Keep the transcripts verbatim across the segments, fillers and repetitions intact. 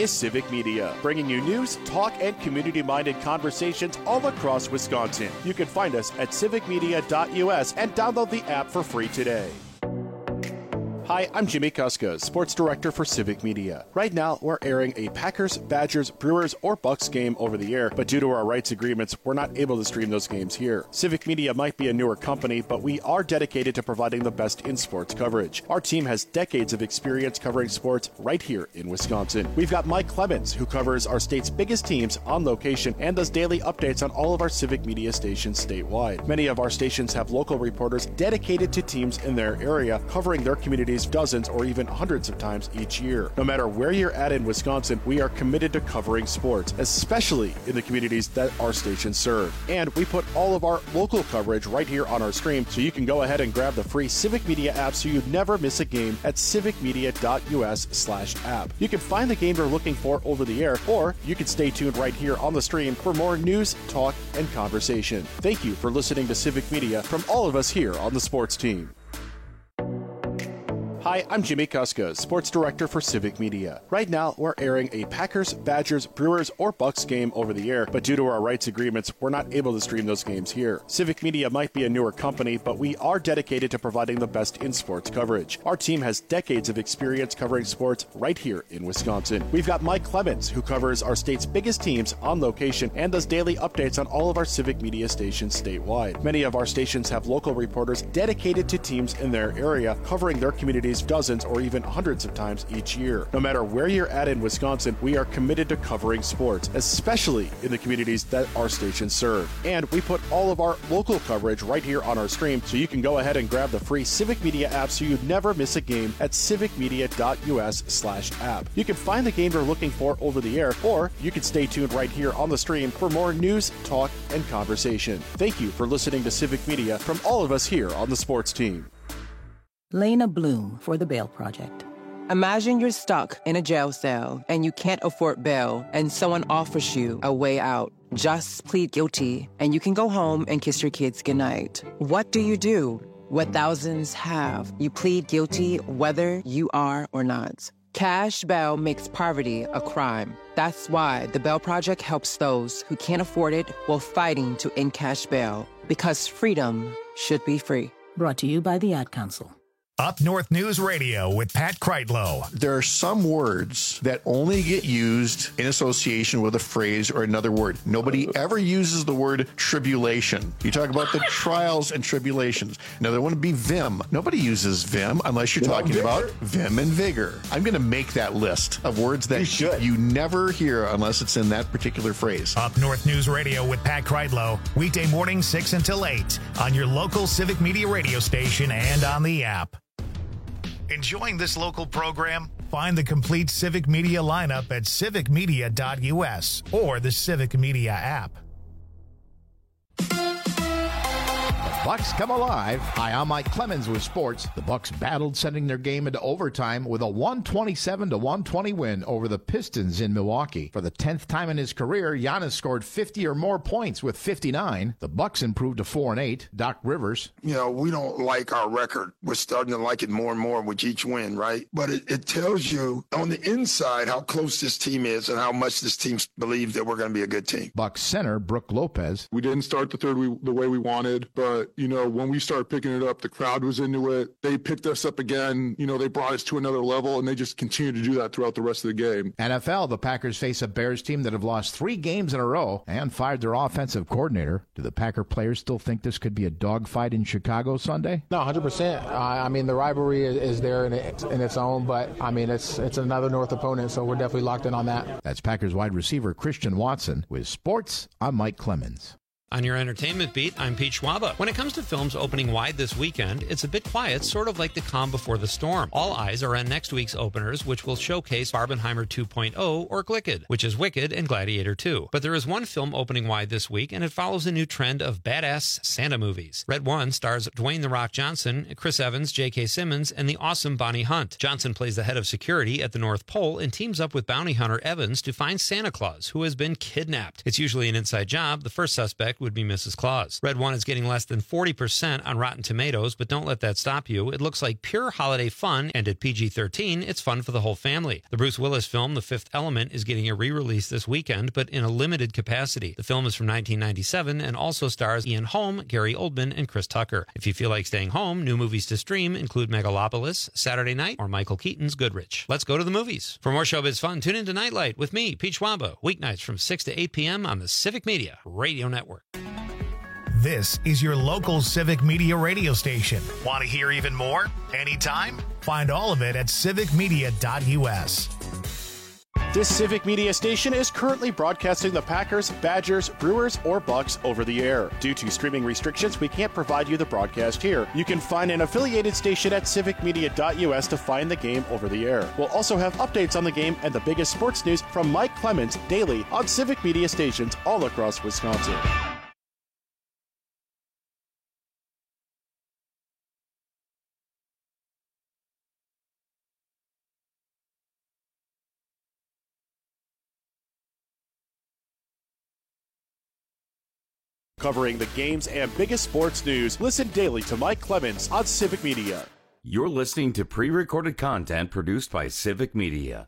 is Civic Media, bringing you news, talk, and community-minded conversations all across Wisconsin. You can find us at civic media dot U S and download the app for free today. Hi, I'm Jimmy Kuska, Sports Director for Civic Media. Right now, we're airing a Packers, Badgers, Brewers, or Bucks game over the air, but due to our rights agreements, we're not able to stream those games here. Civic Media might be a newer company, but we are dedicated to providing the best in sports coverage. Our team has decades of experience covering sports right here in Wisconsin. We've got Mike Clemens, who covers our state's biggest teams on location and does daily updates on all of our Civic Media stations statewide. Many of our stations have local reporters dedicated to teams in their area, covering their communities dozens or even hundreds of times each year. No matter where you're at in Wisconsin, we are committed to covering sports, especially in the communities that our stations serve. And we put all of our local coverage right here on our stream, so you can go ahead and grab the free Civic Media app so you never miss a game at civic media dot U S slash app. You can find the game you're looking for over the air, or you can stay tuned right here on the stream for more news, talk, and conversation. Thank you for listening to Civic Media from all of us here on the sports team. Hi, I'm Jimmy Kuska, Sports Director for Civic Media. Right now, we're airing a Packers, Badgers, Brewers, or Bucks game over the air, but due to our rights agreements, we're not able to stream those games here. Civic Media might be a newer company, but we are dedicated to providing the best in sports coverage. Our team has decades of experience covering sports right here in Wisconsin. We've got Mike Clemens, who covers our state's biggest teams on location and does daily updates on all of our Civic Media stations statewide. Many of our stations have local reporters dedicated to teams in their area, covering their communities dozens or even hundreds of times each year. No matter where you're at in Wisconsin, we are committed to covering sports, especially in the communities that our stations serve. And we put all of our local coverage right here on our stream, so you can go ahead and grab the free Civic Media app so you never miss a game at civic media dot U S slash app. You can find the game you're looking for over the air, or you can stay tuned right here on the stream for more news, talk, and conversation. Thank you for listening to Civic Media from all of us here on the sports team. Lena Bloom for the Bail Project. Imagine you're stuck in a jail cell and you can't afford bail, and someone offers you a way out. Just plead guilty and you can go home and kiss your kids goodnight. What do you do? What thousands have. You plead guilty whether you are or not. Cash bail makes poverty a crime. That's why the Bail Project helps those who can't afford it while fighting to end cash bail. Because freedom should be free. Brought to you by the Ad Council. Up North News Radio with Pat Kreitlow. There are some words that only get used in association with a phrase or another word. Nobody ever uses the word tribulation. You talk about the trials and tribulations. Now, there wouldn't be vim. Nobody uses vim unless you're talking about vim and vigor. I'm going to make that list of words that you, you never hear unless it's in that particular phrase. Up North News Radio with Pat Kreitlow. Weekday morning, six until eight on your local Civic Media radio station and on the app. Enjoying this local program? Find the complete Civic Media lineup at civic media dot U S or the Civic Media app. Bucks come alive. Hi, I'm Mike Clemens with sports. The Bucks battled, sending their game into overtime with a one twenty-seven to one twenty win over the Pistons in Milwaukee. For the tenth time in his career, Giannis scored fifty or more points with fifty-nine. The Bucks improved to four and eight. Doc Rivers. You know, we don't like our record. We're starting to like it more and more with each win, right? But it, it tells you on the inside how close this team is and how much this team believes that we're going to be a good team. Bucks center Brooke Lopez. We didn't start the third we, the way we wanted, but you know, when we started picking it up, the crowd was into it. They picked us up again. You know, they brought us to another level, and they just continue to do that throughout the rest of the game. N F L, the Packers face a Bears team that have lost three games in a row and fired their offensive coordinator. Do the Packer players still think this could be a dogfight in Chicago Sunday? No, one hundred percent. Uh, I mean, the rivalry is, is there in, it, in its own, but, I mean, it's it's another North opponent, so we're definitely locked in on that. That's Packers wide receiver Christian Watson. With sports, I'm Mike Clemens. On your entertainment beat, I'm Pete Schwaba. When it comes to films opening wide this weekend, it's a bit quiet, sort of like the calm before the storm. All eyes are on next week's openers, which will showcase Barbenheimer two point oh or Glicked, which is Wicked and Gladiator two. But there is one film opening wide this week, and it follows a new trend of badass Santa movies. Red One stars Dwayne "The Rock" Johnson, Chris Evans, J K. Simmons, and the awesome Bonnie Hunt. Johnson plays the head of security at the North Pole and teams up with bounty hunter Evans to find Santa Claus, who has been kidnapped. It's usually an inside job. The first suspect would be Missus Claus. Red One is getting less than forty percent on Rotten Tomatoes, but don't let that stop you. It looks like pure holiday fun, and at P G thirteen, it's fun for the whole family. The Bruce Willis film, The Fifth Element, is getting a re-release this weekend, but in a limited capacity. The film is from nineteen ninety-seven and also stars Ian Holm, Gary Oldman, and Chris Tucker. If you feel like staying home, new movies to stream include Megalopolis, Saturday Night, or Michael Keaton's Goodrich. Let's go to the movies. For more showbiz fun, tune in to Nightlight with me, Peach Wamba, weeknights from six to eight p.m. on the Civic Media Radio Network. This is your local Civic Media radio station. Want to hear even more? Anytime? Find all of it at civic media dot u s. This Civic Media station is currently broadcasting the Packers, Badgers, Brewers, or Bucks over the air. Due to streaming restrictions, we can't provide you the broadcast here. You can find an affiliated station at civic media dot u s to find the game over the air. We'll also have updates on the game and the biggest sports news from Mike Clemens daily on Civic Media stations all across Wisconsin. Covering the games and biggest sports news, listen daily to Mike Clemens on Civic Media. You're listening to pre-recorded content produced by Civic Media.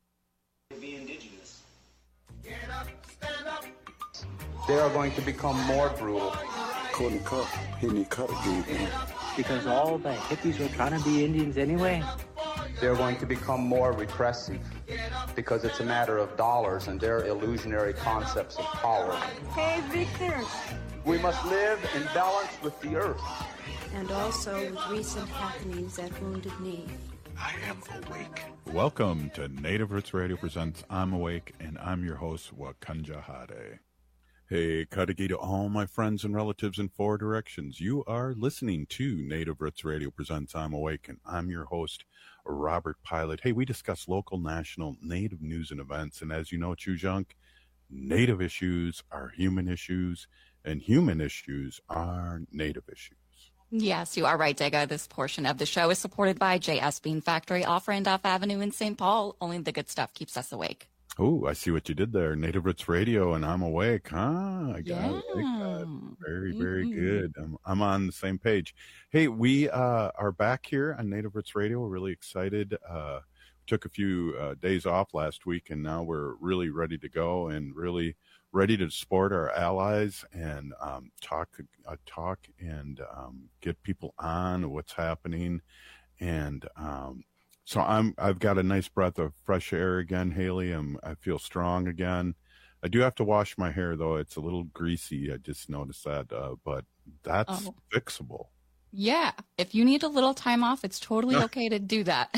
Be indigenous. Get up, stand up. They are going to become more brutal. Couldn't cut. He need cut again. Because all the hippies were trying to be Indians anyway. They're going to become more repressive because it's a matter of dollars and their illusionary concepts of power. Hey, Victor. We must live in balance with the earth. And also with recent happenings at Wounded Knee. I am awake. Welcome to Native Roots Radio presents I'm Awake, and I'm your host, Wakanja Hade. Hey, Kadagi to all my friends and relatives in four directions. You are listening to Native Roots Radio presents I'm Awake, and I'm your host, Robert Pilot. Hey, we discuss local, national, Native news and events, and as you know, Chujunk, Native issues are human issues, and human issues are Native issues. Yes, you are right, Dega. This portion of the show is supported by J S Bean Factory off Randolph Avenue in Saint Paul. Only the good stuff keeps us awake. Oh, I see what you did there. Native Roots Radio and I'm Awake, huh? I got yeah. like that. Very, very mm-hmm. good. I'm, I'm on the same page. Hey, we uh, are back here on Native Roots Radio. We're really excited. Uh, took a few uh, days off last week, and now we're really ready to go and really ready to support our allies and um, talk, uh, talk and um, get people on what's happening. And um, so I'm, I've got a nice breath of fresh air again, Haley. I'm, I feel strong again. I do have to wash my hair, though. It's a little greasy. I just noticed that, uh, but that's oh. fixable. Yeah. If you need a little time off, it's totally okay to do that.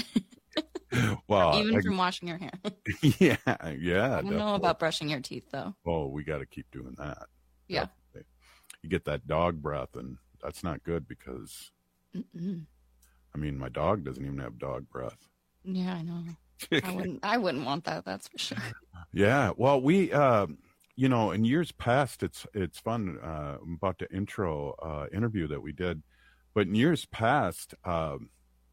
Well, even I, from washing your hair. yeah, yeah. I don't definitely. know about brushing your teeth, though. Oh, we got to keep doing that. Yeah. Definitely. You get that dog breath, and that's not good because, Mm-mm. I mean, my dog doesn't even have dog breath. Yeah, I know. I wouldn't. I wouldn't want that. That's for sure. Yeah. Well, we, uh, you know, in years past, it's it's fun. Uh, I'm about to intro uh, interview that we did, but in years past. Um,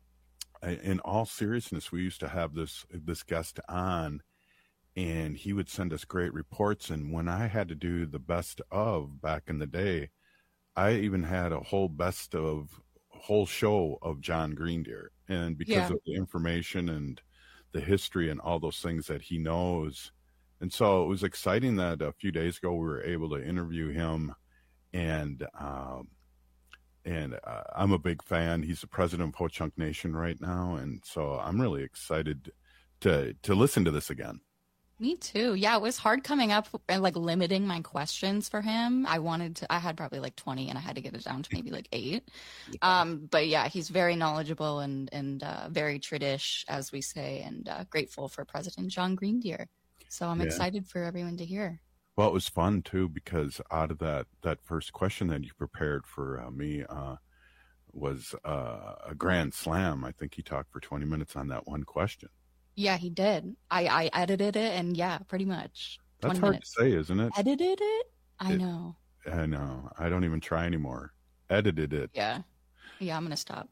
In all seriousness, we used to have this this guest on, and he would send us great reports. And when I had to do the best of back in the day, I even had a whole best of whole show of John Greendeer. And because Yeah. of the information and the history and all those things that he knows. And so it was exciting that a few days ago we were able to interview him. And um, And uh, I'm a big fan. He's the president of Ho-Chunk Nation right now. And so I'm really excited to to listen to this again. Me too. Yeah, it was hard coming up and like limiting my questions for him. I wanted to, I had probably like twenty and I had to get it down to maybe like eight. Yeah. Um, but yeah, he's very knowledgeable and, and uh, very tradish, as we say, and uh, grateful for President John Greendeer. So I'm Yeah. excited for everyone to hear. Well, it was fun, too, because out of that, that first question that you prepared for uh, me uh, was uh, a grand slam. I think he talked for twenty minutes on that one question. Yeah, he did. I, I edited it and yeah, pretty much. That's twenty hard minutes. to say, isn't it? Edited it? I It- know. I know. I don't even try anymore. Edited it. Yeah. Yeah, I'm going to stop.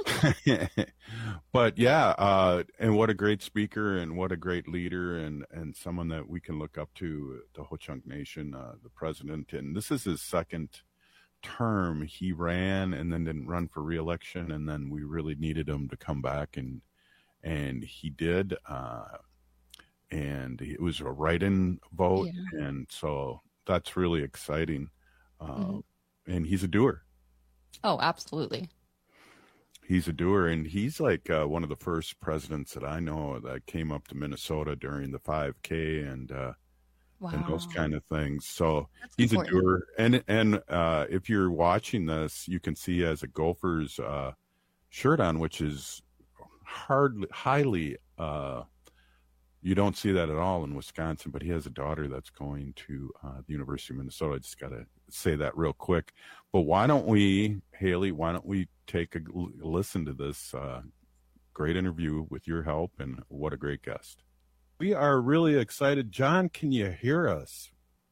But yeah, uh, and what a great speaker and what a great leader and, and someone that we can look up to, the Ho-Chunk Nation, uh, the president. And this is his second term. He ran and then didn't run for re-election, and then we really needed him to come back, and and he did. Uh, and it was a write-in vote, yeah. And so that's really exciting. Uh, mm-hmm. And he's a doer. Oh, absolutely. He's a doer, and he's like uh, one of the first presidents that I know that came up to Minnesota during the five K and uh, wow. and those kind of things. So That's he's important. a doer, and and uh, if you're watching this, you can see he has a Gophers uh, shirt on, which is hardly highly. Uh, you don't see that at all in Wisconsin, but he has a daughter that's going to uh, the University of Minnesota. I just got to say that real quick. But why don't we, Haley, why don't we take a listen to this uh, great interview with your help, and what a great guest. We are really excited. John, can you hear us?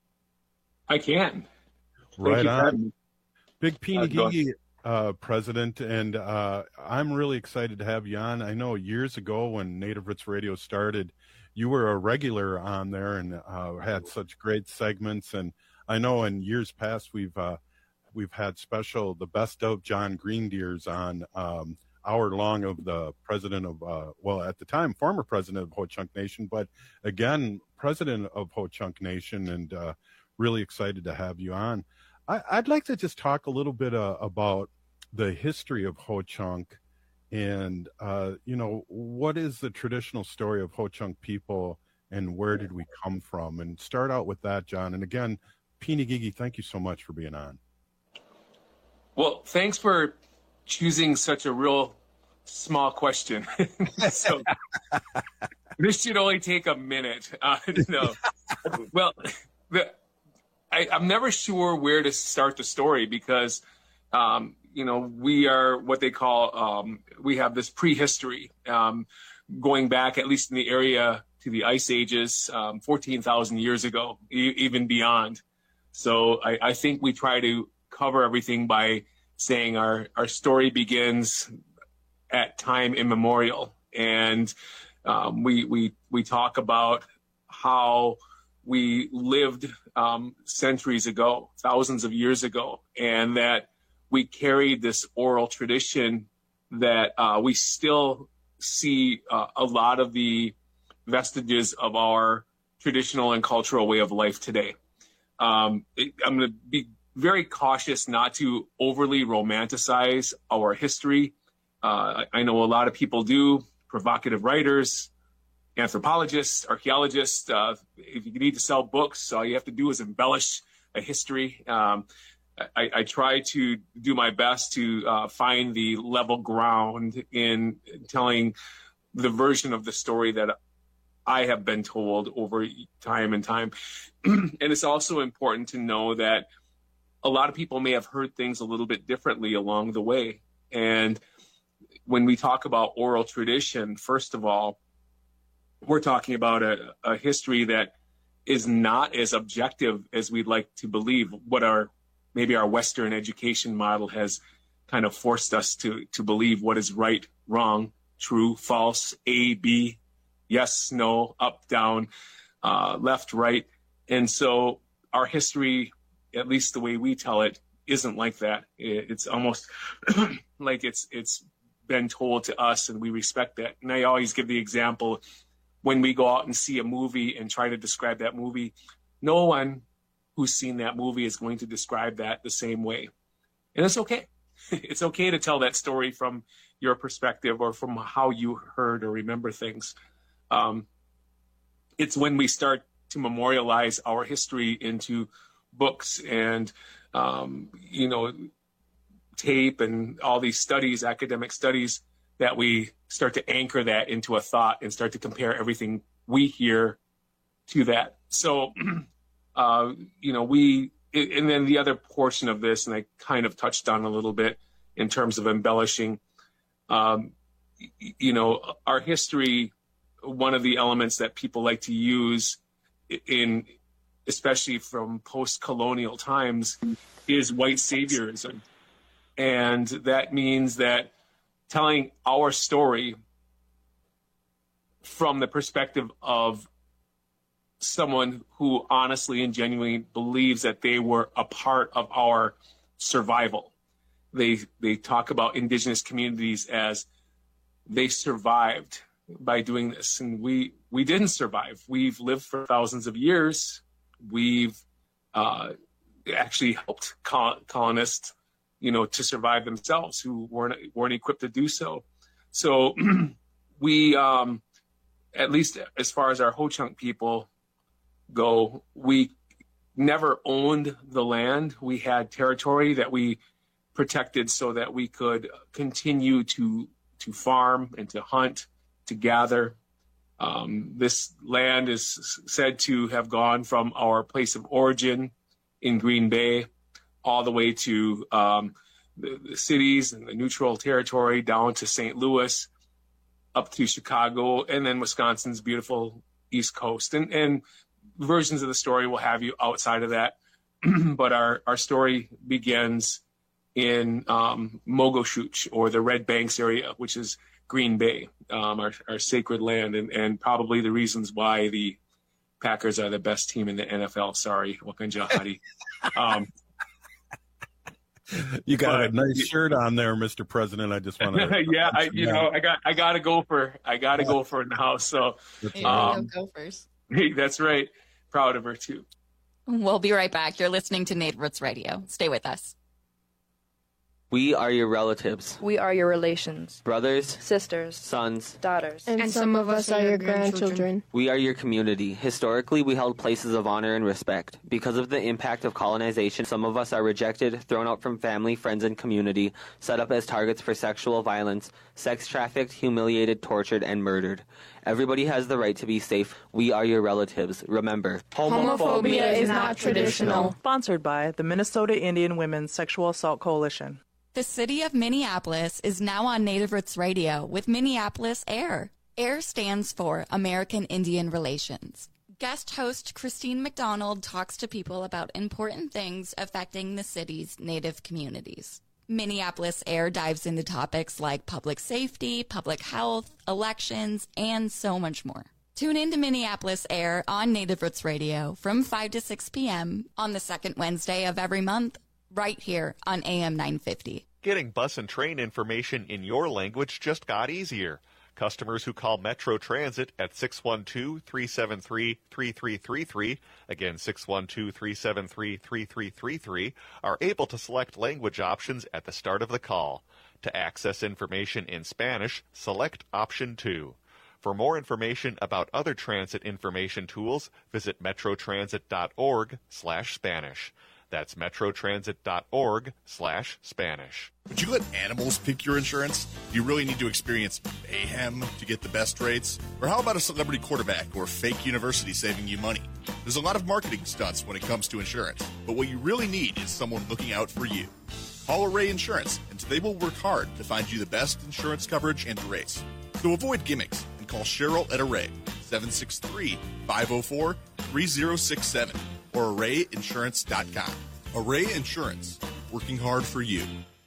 I can. Right on. Big Peenagigi uh, president, and uh, I'm really excited to have you on. I know years ago when Native Roots Radio started, you were a regular on there and uh, had such great segments. And I know in years past we've uh, we've had special, the best of John Greendeers on um, hour long of the president of, uh, well, at the time, former president of Ho-Chunk Nation, but again, president of Ho-Chunk Nation, and uh, really excited to have you on. I, I'd like to just talk a little bit uh, about the history of Ho-Chunk and, uh, you know, what is the traditional story of Ho-Chunk people and where did we come from? And start out with that, John. And again, Peenagigi, thank you so much for being on. Well, thanks for choosing such a real small question. So this should only take a minute. Uh, no, well, the, I, I'm never sure where to start the story because, um, you know, we are what they call, um, we have this prehistory um, going back, at least in the area, to the ice ages, um, fourteen thousand years ago, e- even beyond. So I, I think we try to cover everything by saying our, our story begins at time immemorial. And um, we, we, we talk about how we lived um, centuries ago, thousands of years ago, and that we carried this oral tradition that uh, we still see uh, a lot of the vestiges of our traditional and cultural way of life today. Um, it, I'm going to be very cautious not to overly romanticize our history. Uh, I, I know a lot of people do, provocative writers, anthropologists, archaeologists. Uh, if you need to sell books, all you have to do is embellish a history. Um, I, I try to do my best to uh, find the level ground in telling the version of the story that I have been told over time and time. And it's also important to know that a lot of people may have heard things a little bit differently along the way. And when we talk about oral tradition, first of all, we're talking about a, a history that is not as objective as we'd like to believe. What our maybe our Western education model has kind of forced us to to believe what is right, wrong, true, false, A, B, yes, no, up, down, uh, left, right. And so our history, at least the way we tell it, isn't like that. It's almost like it's it's been told to us, and we respect that. And I always give the example, when we go out and see a movie and try to describe that movie, no one who's seen that movie is going to describe that the same way. And it's okay. It's okay to tell that story from your perspective or from how you heard or remember things. Um, it's when we start to memorialize our history into books and, um, you know, tape and all these studies, academic studies, that we start to anchor that into a thought and start to compare everything we hear to that. So, uh, you know, we, and then the other portion of this, and I kind of touched on a little bit in terms of embellishing, um, you know, our history, one of the elements that people like to use in, especially from post-colonial times, is white saviorism. And that means that telling our story from the perspective of someone who honestly and genuinely believes that they were a part of our survival. They they talk about indigenous communities as they survived by doing this, and we we didn't survive. We've lived for thousands of years. We've uh, actually helped col- colonists, you know, to survive themselves who weren't weren't equipped to do so. So we, um, at least as far as our Ho-Chunk people go, we never owned the land. We had territory that we protected so that we could continue to to farm and to hunt, to gather. Um, this land is said to have gone from our place of origin in Green Bay all the way to um, the, the cities and the neutral territory down to Saint Louis, up to Chicago, and then Wisconsin's beautiful East Coast. And, and versions of the story will have you outside of that. But our, our story begins in um, Mogoshuch, or the Red Banks area, which is Green Bay, um, our, our sacred land, and, and probably the reasons why the Packers are the best team in the N F L. Sorry, Wakanja Hadi. Um, you got but, a nice shirt on there, Mister President. I just want to. yeah, I, you know, I got I got to go for I got to go for it now. So, um, go first. Hey, that's right. Proud of her too. We'll be right back. You're listening to Native Roots Radio. Stay with us. We are your relatives. We are your relations. Brothers. Sisters. Sons. Daughters. And, and some of us are your grandchildren. We are your community. Historically, we held places of honor and respect. Because of the impact of colonization, some of us are rejected, thrown out from family, friends, and community, set up as targets for sexual violence, sex trafficked, humiliated, tortured, and murdered. Everybody has the right to be safe. We are your relatives. Remember, homophobia is not traditional. Sponsored by the Minnesota Indian Women's Sexual Assault Coalition. The city of Minneapolis is now on Native Roots Radio with Minneapolis AIR. AIR stands for American Indian Relations. Guest host Christine McDonald talks to people about important things affecting the city's Native communities. Minneapolis AIR dives into topics like public safety, public health, elections, and so much more. Tune in to Minneapolis AIR on Native Roots Radio from five to six p.m. on the second Wednesday of every month, right here on A M nine fifty. Getting bus and train information in your language just got easier. Customers who call Metro Transit at six one two, three seven three, three three three three, again six one two, three seven three, three three three three, are able to select language options at the start of the call. To access information in Spanish, select option two. For more information about other transit information tools, visit metrotransit.org slash Spanish. That's metrotransit.org slash Spanish. Would you let animals pick your insurance? Do you really need to experience mayhem to get the best rates? Or how about a celebrity quarterback or fake university saving you money? There's a lot of marketing stunts when it comes to insurance, but what you really need is someone looking out for you. Call Array Insurance, and they will work hard to find you the best insurance coverage and rates. So avoid gimmicks and call Cheryl at Array, seven six three, five oh four, three oh six seven. or array insurance dot com. Array Insurance, working hard for you.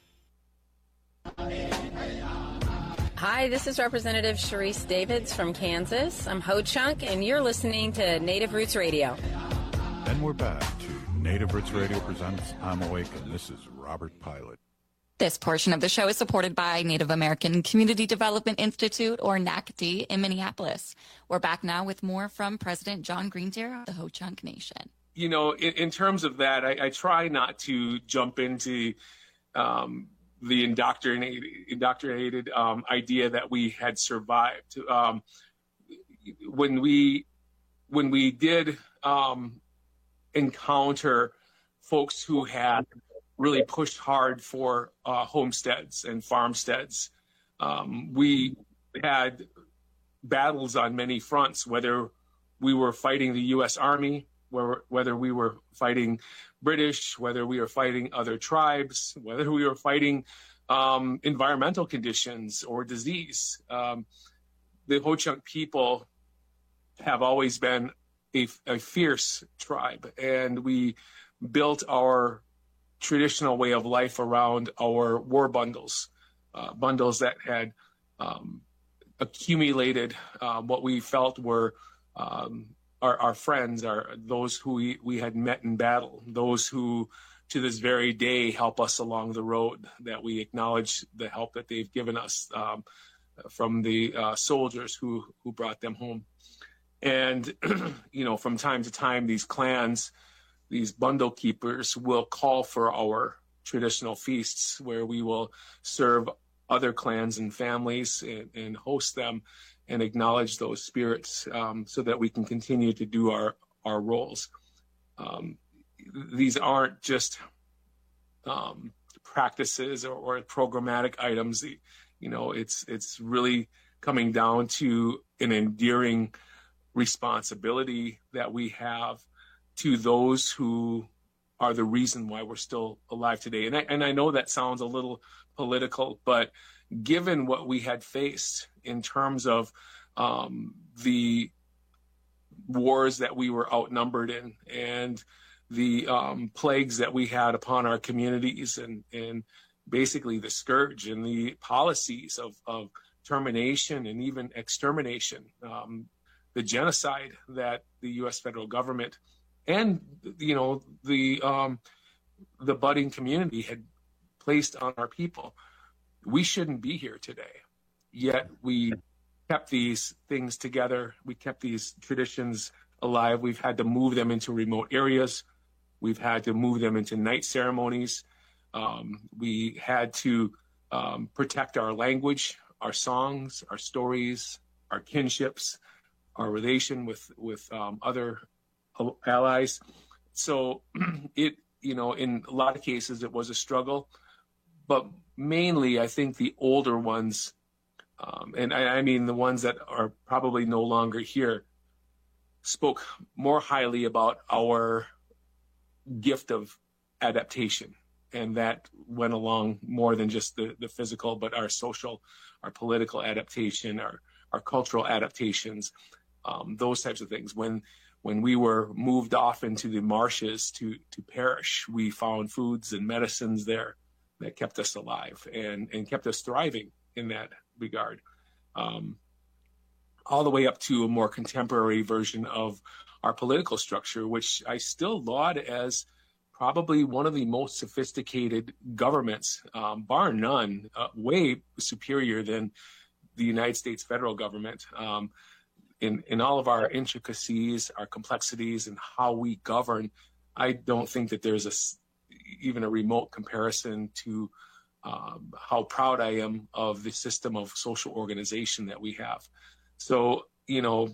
Hi, this is Representative Sharice Davids from Kansas. I'm Ho-Chunk, and you're listening to Native Roots Radio. And we're back to Native Roots Radio presents I'm Awake, and this is Robert Pilot. This portion of the show is supported by Native American Community Development Institute, or N A C D, in Minneapolis. We're back now with more from President John Greendeer of the Ho-Chunk Nation. You know, in, in terms of that, I, I try not to jump into um, the indoctrinated, indoctrinated um, idea that we had survived. Um, when we when we did um, encounter folks who had really pushed hard for uh, homesteads and farmsteads, um, we had battles on many fronts, whether we were fighting the U S Army, whether we were fighting British, whether we were fighting other tribes, whether we were fighting um, environmental conditions or disease. Um, the Ho-Chunk people have always been a, a fierce tribe, and we built our traditional way of life around our war bundles, uh, bundles that had um, accumulated uh, what we felt were um, our, our friends, our those who we, we had met in battle, those who to this very day help us along the road, that we acknowledge the help that they've given us um, from the uh, soldiers who, who brought them home. And, you know, from time to time, these clans, these bundle keepers will call for our traditional feasts where we will serve other clans and families and, and host them and acknowledge those spirits um, so that we can continue to do our, our roles. Um, these aren't just um, practices or, or programmatic items. You know, it's it's really coming down to an endearing responsibility that we have to those who are the reason why we're still alive today. And I, and I know that sounds a little political, but given what we had faced in terms of um, the wars that we were outnumbered in and the um, plagues that we had upon our communities and, and basically the scourge and the policies of, of termination and even extermination, um, the genocide that the U S federal government and, you know, the um, the budding community had placed on our people. We shouldn't be here today, yet we kept these things together. We kept these traditions alive. We've had to move them into remote areas. We've had to move them into night ceremonies. Um, we had to um, protect our language, our songs, our stories, our kinships, our relation with with um, other allies. So it, you know, in a lot of cases it was a struggle, but mainly I think the older ones, um, and I, I mean the ones that are probably no longer here, spoke more highly about our gift of adaptation. And that went along more than just the, the physical, but our social, our political adaptation, our, our cultural adaptations, um, those types of things. When when we were moved off into the marshes to, to perish, we found foods and medicines there that kept us alive and, and kept us thriving in that regard. Um, all the way up to a more contemporary version of our political structure, which I still laud as probably one of the most sophisticated governments, um, bar none, uh, way superior than the United States federal government um, in, in all of our intricacies, our complexities, and how we govern. I don't think that there's a, even a remote comparison to um, how proud I am of the system of social organization that we have. So, you know,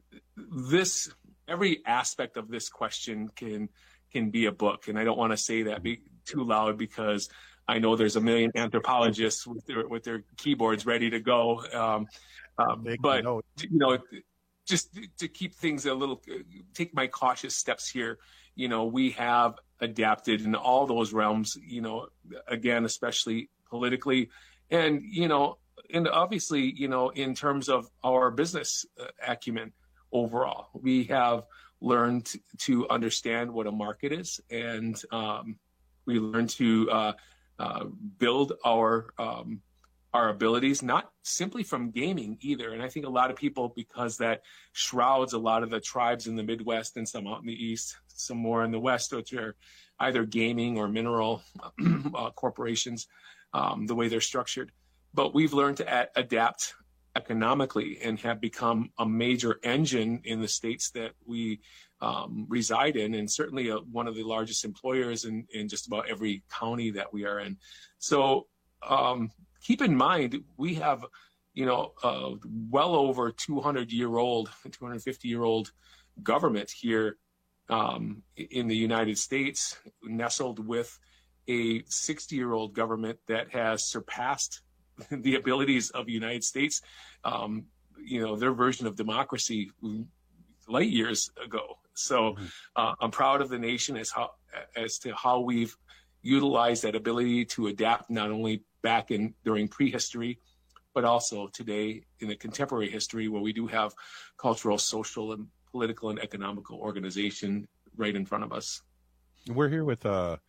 this, every aspect of this question can can be a book. And I don't want to say that be too loud because I know there's a million anthropologists with their, with their keyboards ready to go. Um, um, but, you know, just to keep things a little, take my cautious steps here, you know, we have adapted in all those realms, you know, again, especially politically. And, you know, and obviously, you know, in terms of our business acumen overall, we have learned to understand what a market is, and um, we learn to uh, uh, build our um, our abilities, not simply from gaming either. And I think a lot of people, because that shrouds a lot of the tribes in the Midwest and some out in the East, some more in the West, which are either gaming or mineral uh, corporations, um, the way they're structured. But we've learned to a- adapt economically and have become a major engine in the states that we um, reside in, and certainly a, one of the largest employers in, in just about every county that we are in. So um, keep in mind, we have, you know, uh, well over two hundred year old, two hundred fifty year old government here um, in the United States, nestled with a sixty year old government that has surpassed the abilities of the United States, um, you know, their version of democracy light years ago. So uh, I'm proud of the nation as how as to how we've utilized that ability to adapt, not only back in during prehistory, but also today in the contemporary history, where we do have cultural, social, and political and economical organization right in front of us. We're here with uh,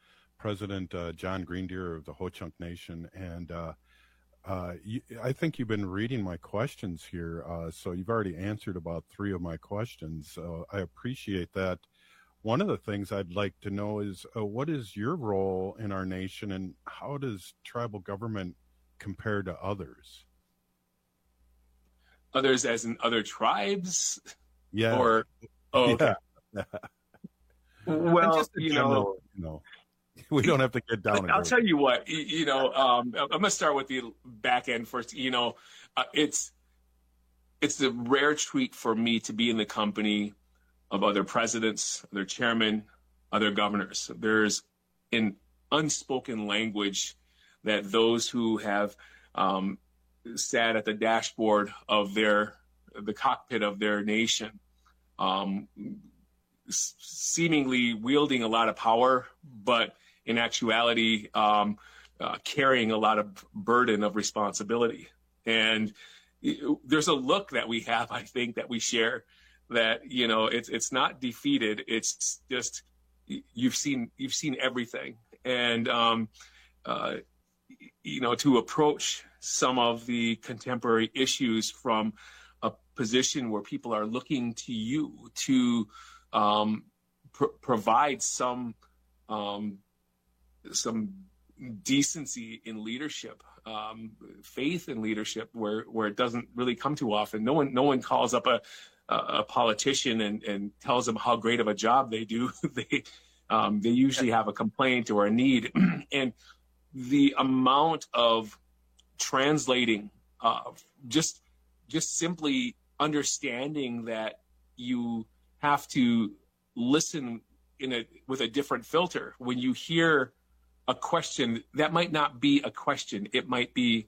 President uh, John Greendeer of the Ho-Chunk Nation, and uh, uh, you, I think you've been reading my questions here, uh, so you've already answered about three of my questions. So I appreciate that. One of the things I'd like to know is uh, what is your role in our nation, and how does tribal government compare to others? Others as in other tribes? Yeah. Or, oh, okay. Yeah. Well, just you general, know, you know, we don't have to get down. I'll tell you what, you, you know, um, I'm going to start with the back end first. You know, uh, it's, it's a rare treat for me to be in the company of other presidents, other chairmen, other governors. There's an unspoken language that those who have um, sat at the dashboard of their, the cockpit of their nation, um, s- seemingly wielding a lot of power, but in actuality, um, uh, carrying a lot of burden of responsibility. And it, there's a look that we have, I think, that we share, that, you know, it's it's not defeated. It's just you've seen you've seen everything, and um, uh, you know, to approach some of the contemporary issues from a position where people are looking to you to um, pr- provide some um, some decency in leadership, um, faith in leadership, where where it doesn't really come too often. No one no one calls up a a politician and, and tells them how great of a job they do. they um, they usually have a complaint or a need. And the amount of translating, uh, just just simply understanding that you have to listen in a with a different filter when you hear a question that might not be a question. It might be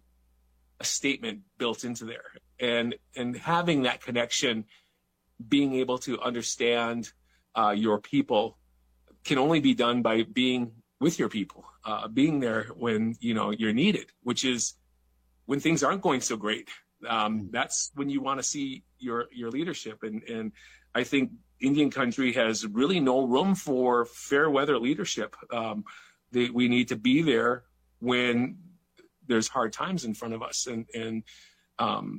a statement built into there. And and having that connection, being able to understand uh, your people, can only be done by being with your people, uh, being there when, you know, you're needed, which is when things aren't going so great. Um, that's when you want to see your, your leadership. And, and I think Indian country has really no room for fair weather leadership. Um, they, we need to be there when there's hard times in front of us. And, and um,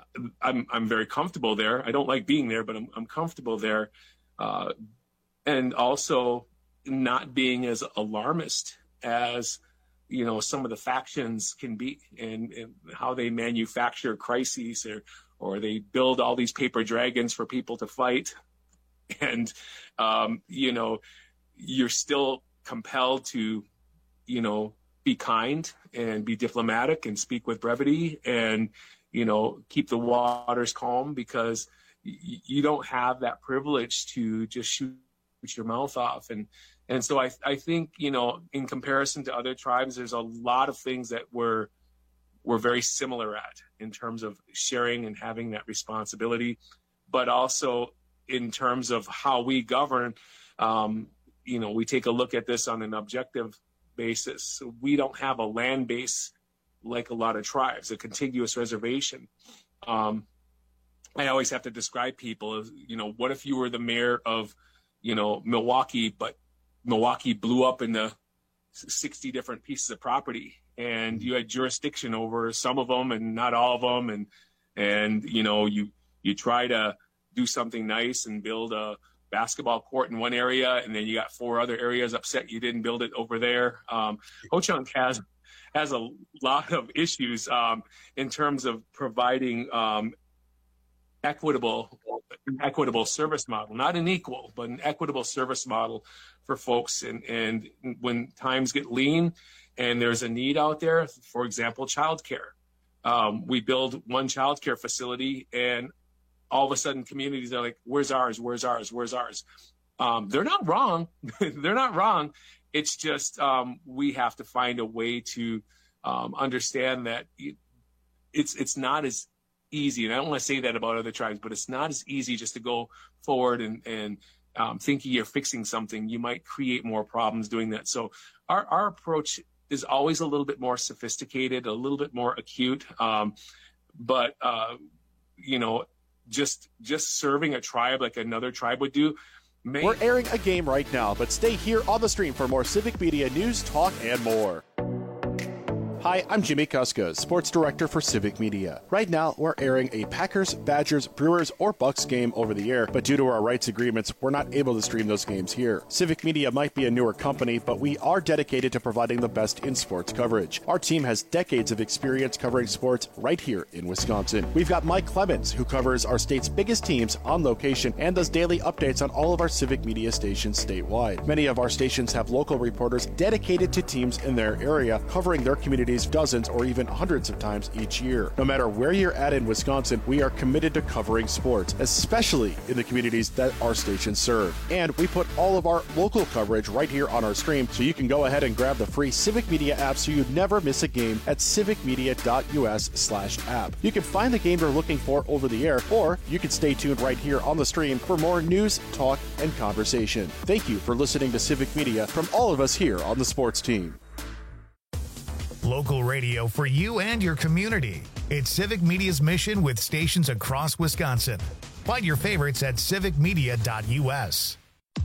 I'm I'm very comfortable there. I don't like being there, but I'm I'm comfortable there, uh, and also not being as alarmist as, you know, some of the factions can be, and, and how they manufacture crises, or or they build all these paper dragons for people to fight, and um, you know, you're still compelled to, you know, be kind and be diplomatic and speak with brevity and, you know, keep the waters calm, because y- you don't have that privilege to just shoot your mouth off. And and so I I think, you know, in comparison to other tribes, there's a lot of things that we're we're very similar at in terms of sharing and having that responsibility, but also in terms of how we govern. Um, you know, we take a look at this on an objective basis. So we don't have a land base like a lot of tribes, a contiguous reservation. Um, I always have to describe people as, you know, what if you were the mayor of, you know, Milwaukee, but Milwaukee blew up into sixty different pieces of property, and you had jurisdiction over some of them and not all of them. And, and, you know, you, you try to do something nice and build a basketball court in one area, and then you got four other areas upset you didn't build it over there. Um, Ho-Chunk has has a lot of issues um, in terms of providing um, equitable equitable service model, not an equal, but an equitable service model for folks. And, and when times get lean and there's a need out there, for example, childcare, um, we build one childcare facility, and all of a sudden communities are like, where's ours? Where's ours? Where's ours? Um, they're not wrong. They're not wrong. It's just um, we have to find a way to um, understand that it, it's it's not as easy. And I don't want to say that about other tribes, but it's not as easy just to go forward and, and um, thinking you're fixing something. You might create more problems doing that. So our, our approach is always a little bit more sophisticated, a little bit more acute. Um, but, uh, you know, just just serving a tribe like another tribe would do, Me. We're airing a game right now, but stay here on the stream for more Civic Media news, talk, and more. Hi, I'm Jimmy Kuska, Sports Director for Civic Media. Right now, we're airing a Packers, Badgers, Brewers, or Bucks game over the air, but due to our rights agreements, we're not able to stream those games here. Civic Media might be a newer company, but we are dedicated to providing the best in sports coverage. Our team has decades of experience covering sports right here in Wisconsin. We've got Mike Clemens, who covers our state's biggest teams on location and does daily updates on all of our Civic Media stations statewide. Many of our stations have local reporters dedicated to teams in their area, covering their communities dozens or even hundreds of times each year. No matter where you're at in Wisconsin, we are committed to covering sports, especially in the communities that our stations serve. And we put all of our local coverage right here on our stream, so you can go ahead and grab the free Civic Media app so you never miss a game at civicmedia.us slash app. You can find the game you're looking for over the air, or you can stay tuned right here on the stream for more news, talk, and conversation. Thank you for listening to Civic Media from all of us here on the sports team. Local radio for you and your community. It's Civic Media's mission with stations across Wisconsin. Find your favorites at civic media dot u s.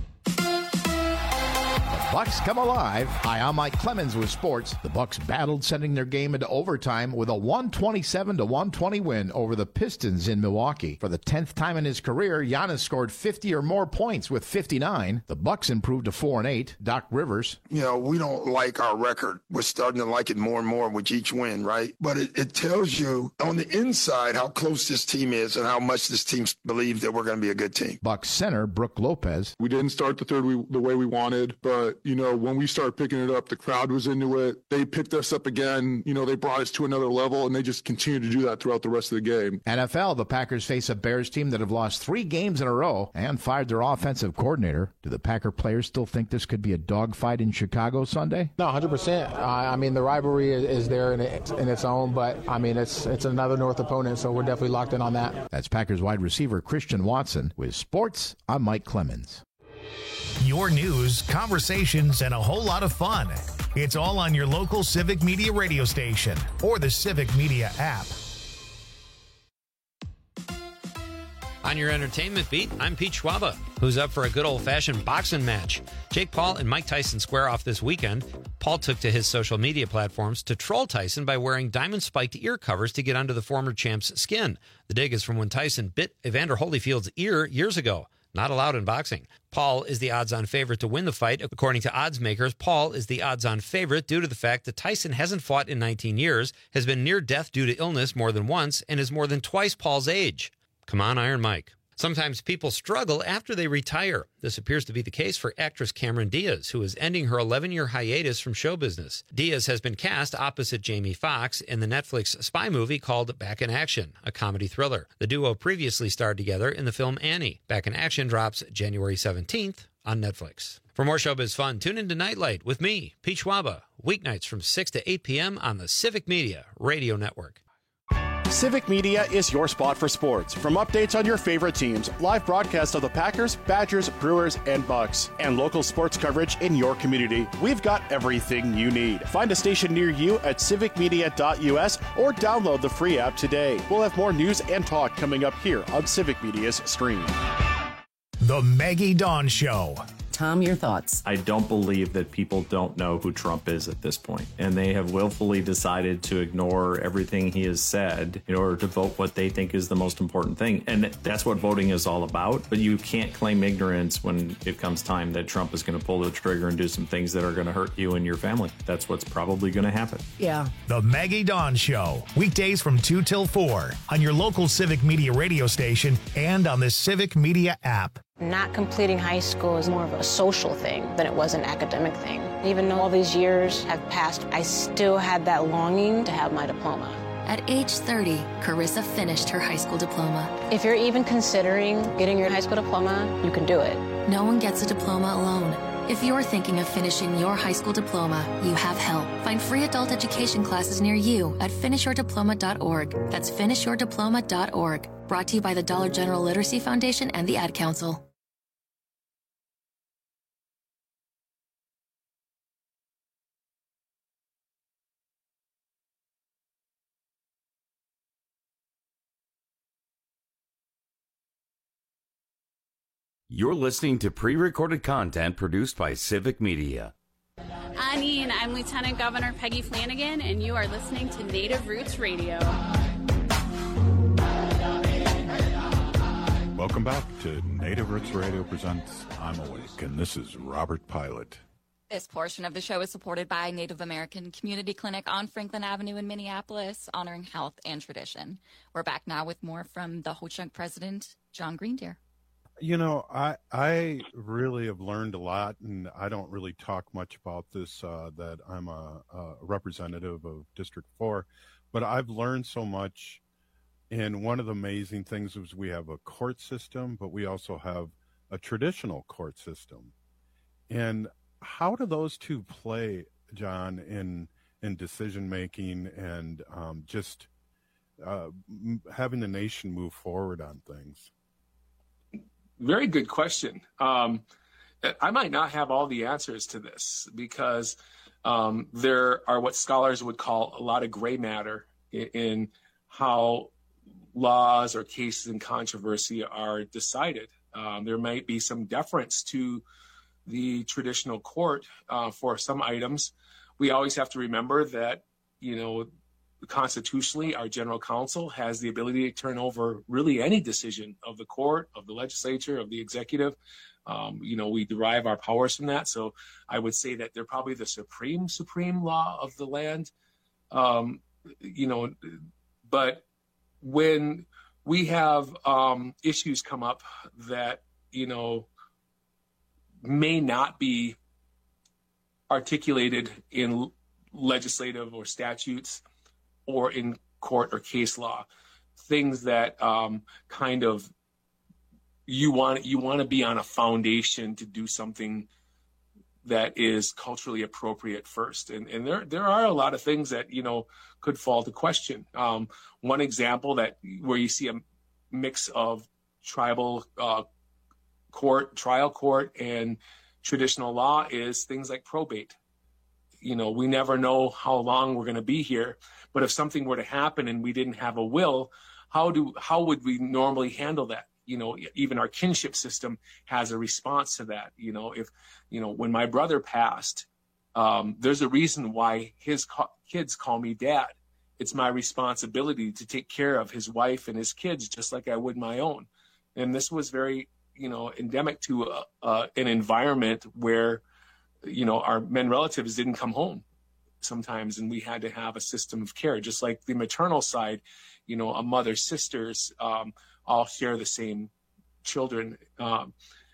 Bucks come alive. Hi, I'm Mike Clemens with sports. The Bucks battled, sending their game into overtime with a one twenty-seven to one twenty win over the Pistons in Milwaukee. For the tenth time in his career, Giannis scored fifty or more points with fifty-nine. The Bucks improved to four and eight. Doc Rivers. You know, we don't like our record. We're starting to like it more and more with each win, right? But it, it tells you on the inside how close this team is and how much this team believes that we're going to be a good team. Bucks center Brooke Lopez. We didn't start the third we, the way we wanted, but you know, when we started picking it up, the crowd was into it. They picked us up again. You know, they brought us to another level, and they just continue to do that throughout the rest of the game. N F L, the Packers face a Bears team that have lost three games in a row and fired their offensive coordinator. Do the Packer players still think this could be a dogfight in Chicago Sunday? No, one hundred percent. I, I mean, the rivalry is, is there in, it, in its own, but, I mean, it's it's another North opponent, so we're definitely locked in on that. That's Packers wide receiver Christian Watson. With sports, I'm Mike Clemens. Your news, conversations, and a whole lot of fun. It's all on your local Civic Media radio station or the Civic Media app. On your entertainment beat, I'm Pete Schwaba, who's up for a good old-fashioned boxing match. Jake Paul and Mike Tyson square off this weekend. Paul took to his social media platforms to troll Tyson by wearing diamond-spiked ear covers to get under the former champ's skin. The dig is from when Tyson bit Evander Holyfield's ear years ago. Not allowed in boxing. Paul is the odds-on favorite to win the fight. According to odds makers, Paul is the odds-on favorite due to the fact that Tyson hasn't fought in nineteen years, has been near death due to illness more than once, and is more than twice Paul's age. Come on, Iron Mike. Sometimes people struggle after they retire. This appears to be the case for actress Cameron Diaz, who is ending her eleven-year hiatus from show business. Diaz has been cast opposite Jamie Foxx in the Netflix spy movie called Back in Action, a comedy thriller. The duo previously starred together in the film Annie. Back in Action drops January seventeenth on Netflix. For more showbiz fun, tune into Nightlight with me, Pete Schwaba, weeknights from six to eight p.m. on the Civic Media Radio Network. Civic Media is your spot for sports. From updates on your favorite teams, live broadcasts of the Packers, Badgers, Brewers, and Bucks, and local sports coverage in your community, we've got everything you need. Find a station near you at civic media dot u s or download the free app today. We'll have more news and talk coming up here on Civic Media's stream. The Maggie Dawn Show. Tom, your thoughts? I don't believe that people don't know who Trump is at this point, and they have willfully decided to ignore everything he has said in order to vote what they think is the most important thing. And that's what voting is all about. But you can't claim ignorance when it comes time that Trump is going to pull the trigger and do some things that are going to hurt you and your family. That's what's probably going to happen. Yeah. The Maggie Dawn Show, weekdays from two till four on your local Civic Media radio station and on the Civic Media app. Not completing high school is more of a social thing than it was an academic thing. Even though all these years have passed, I still had that longing to have my diploma. At age thirty, Carissa finished her high school diploma. If you're even considering getting your high school diploma, you can do it. No one gets a diploma alone. If you're thinking of finishing your high school diploma, you have help. Find free adult education classes near you at finish your diploma dot org. That's finish your diploma dot org. Brought to you by the Dollar General Literacy Foundation and the Ad Council. You're listening to pre-recorded content produced by Civic Media. Anine, I'm Lieutenant Governor Peggy Flanagan, and you are listening to Native Roots Radio. Welcome back to Native Roots Radio presents I'm Awake, and this is Robert Pilot. This portion of the show is supported by Native American Community Clinic on Franklin Avenue in Minneapolis, honoring health and tradition. We're back now with more from the Ho-Chunk president, John Greendeer. You know, I I really have learned a lot, and I don't really talk much about this, uh, that I'm a, a representative of District four, but I've learned so much. And one of the amazing things is we have a court system, but we also have a traditional court system. And how do those two play, John, in in decision-making and um, just uh, having the nation move forward on things? Very good question. Um, I might not have all the answers to this because um, there are what scholars would call a lot of gray matter in, in how laws or cases in controversy are decided. Um, there might be some deference to the traditional court uh, for some items. We always have to remember that, you know, constitutionally, our general counsel has the ability to turn over really any decision of the court, of the legislature, of the executive. Um, you know, we derive our powers from that. So I would say that they're probably the supreme, supreme law of the land. Um, you know, but when we have um, issues come up that, you know, may not be articulated in legislative or statutes, or in court or case law, things that um, kind of you want you want to be on a foundation to do something that is culturally appropriate first. And and there there are a lot of things that, you know, could fall to question. Um, one example that where you see a mix of tribal uh, court, trial court, and traditional law is things like probate. You know, we never know how long we're going to be here, but if something were to happen and we didn't have a will, how do how would we normally handle that? You know, even our kinship system has a response to that. You know, if, you know, when my brother passed, um, there's a reason why his co- kids call me dad. It's my responsibility to take care of his wife and his kids just like I would my own. And this was very, you know, endemic to uh, uh, an environment where, you know, our men relatives didn't come home sometimes, and we had to have a system of care. Just like the maternal side, you know, a mother's sisters um, all share the same children. Um,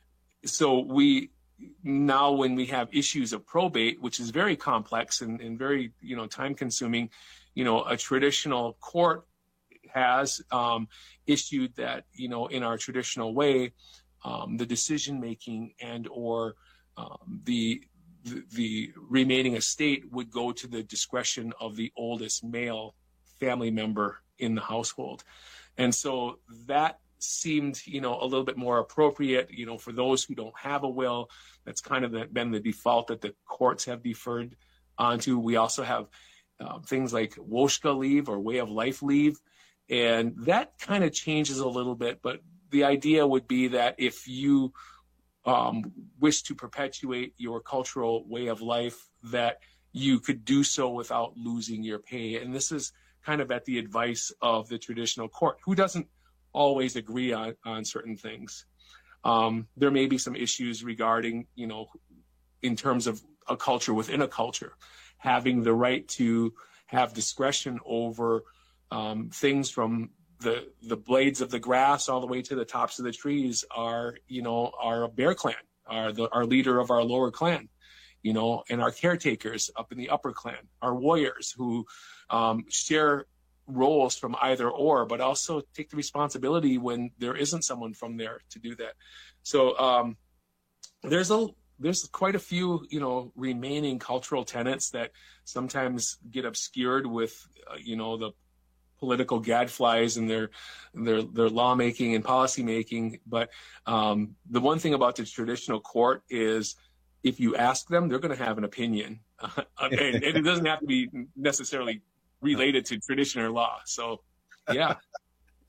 so we now, when we have issues of probate, which is very complex and, and very, you know, time consuming, you know, a traditional court has um, issued that, you know, in our traditional way, um, the decision making and or um, the The, the remaining estate would go to the discretion of the oldest male family member in the household. And so that seemed, you know, a little bit more appropriate, you know, for those who don't have a will. That's kind of the, been the default that the courts have deferred onto. We also have uh, things like Woshka leave or way of life leave. And that kind of changes a little bit. But the idea would be that if you Um, wish to perpetuate your cultural way of life, that you could do so without losing your pay. And this is kind of at the advice of the traditional court, who doesn't always agree on, on certain things. Um, there may be some issues regarding, you know, in terms of a culture within a culture, having the right to have discretion over um, things from the the blades of the grass all the way to the tops of the trees are, you know, our Bear Clan, are the our leader of our lower clan, you know, and our caretakers up in the upper clan, our warriors who um, share roles from either or, but also take the responsibility when there isn't someone from there to do that. So um, there's a there's quite a few, you know, remaining cultural tenets that sometimes get obscured with, uh, you know, the political gadflies and their their their lawmaking and policy making. But um, the one thing about the traditional court is, if you ask them, they're going to have an opinion, uh, and, and it doesn't have to be necessarily related to tradition or law. So, yeah.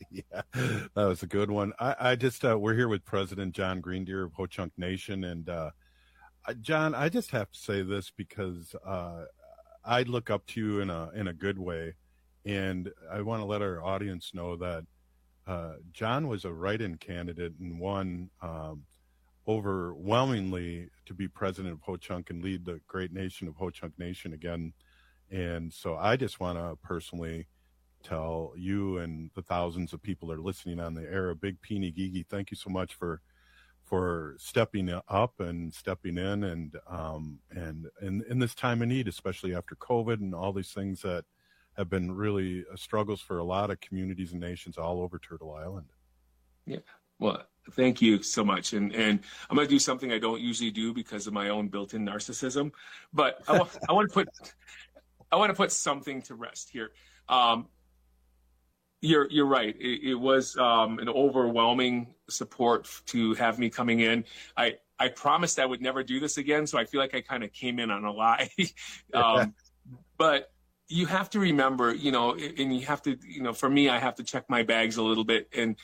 Yeah, that was a good one. I, I just, uh, we're here with President John Greendeer of Ho-Chunk Nation. And uh, John, I just have to say this because uh, I look up to you in a, in a good way. And I want to let our audience know that uh, John was a write-in candidate and won um, overwhelmingly to be president of Ho-Chunk and lead the great nation of Ho-Chunk Nation again. And so I just want to personally tell you and the thousands of people that are listening on the air a big Pini Gigi. Thank you so much for for stepping up and stepping in and um, and in, in this time of need, especially after COVID and all these things that have been really struggles for a lot of communities and nations all over Turtle Island. Yeah. Well, thank you so much. And and I'm going to do something I don't usually do because of my own built-in narcissism, but I, wa- I want to put I want to put something to rest here. Um, You're you're right. It, it was um, an overwhelming support to have me coming in. I, I promised I would never do this again, so I feel like I kind of came in on a lie. um, but you have to remember, you know, and you have to, you know, for me, I have to check my bags a little bit. And